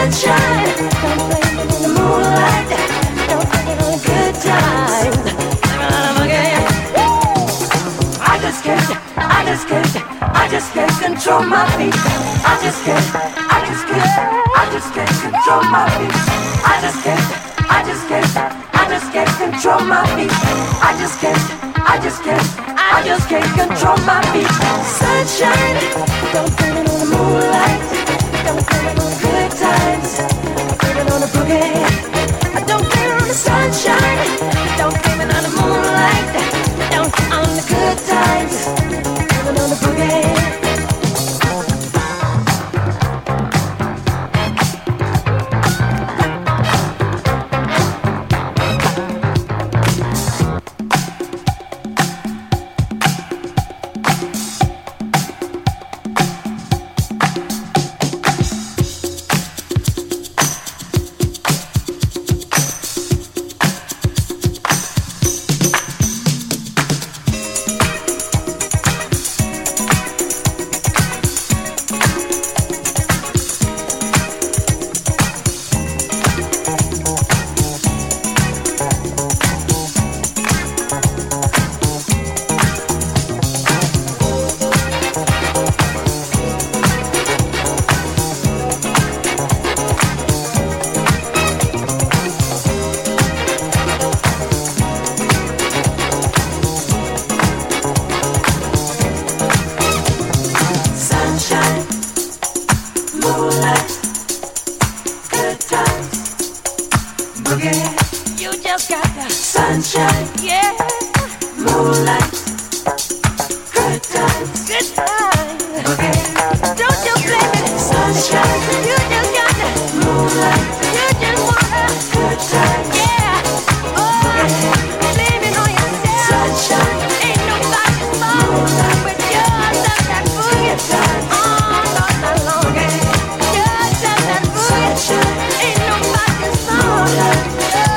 sunshine. Don't blame it on the moonlight. Don't blame it on the good times. I just can't control my feet. I just can't control my feet. I just can't control my feet. I just can't control my feet. Sunshine, don't blame it on the moonlight. Don't blame it on the good times. Blame it on the boogie. Don't blame it on the sunshine. Don't blame it on the moonlight. Don't on the good times. Blame it on the boogie. You just got the sunshine, yeah. Moonlight, good times, okay. Don't you blame it, sunshine. You just got the moonlight. You just want a good time, yeah. Oh, blame it on yourself, sunshine. Ain't nobody's fault but yours. That boogie all night long. Yours that boogie, ain't nobody's fault.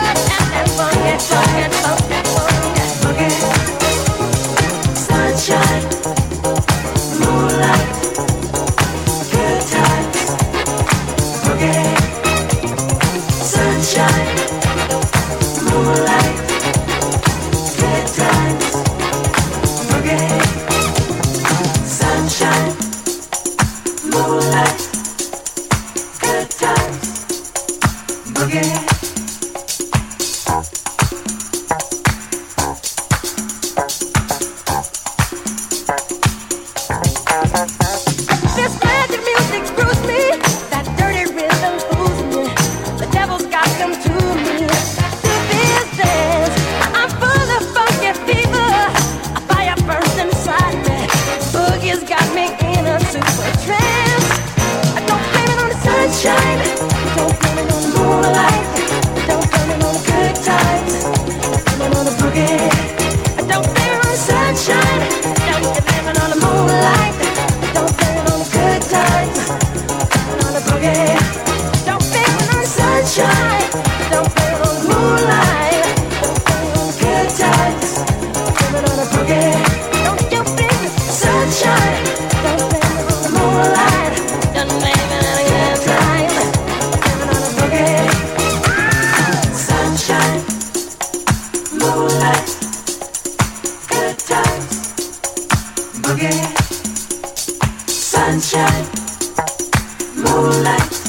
Sunshine, moonlight, good times, boogie. Sunshine, moonlight, good times, boogie. Sunshine, moonlight, good times, boogie. This magic music screws me. That dirty rhythm fools me. The devil's got them to me. Do business. I'm full of funky fever. A fire burns inside me. Boogie's got me in a super trance. I don't blame it on the sunshine. Don't blame it on the moonlight. Don't blame it on the good times. Blame it on the boogie. I don't blame it on the sunshine. Don't blame it on the moonlight. Don't blame it on the good times. Blame it on the boogie. Don't blame it on the sunshine. Don't blame it on the moonlight. Don't blame it on the good times. Blame it on the boogie. Don't you blame it, sunshine. Don't blame it on the moonlight. Don't blame it on the good times. Blame it on the boogie. Sunshine, moonlight, good times, boogie. Sunshine, moonlight.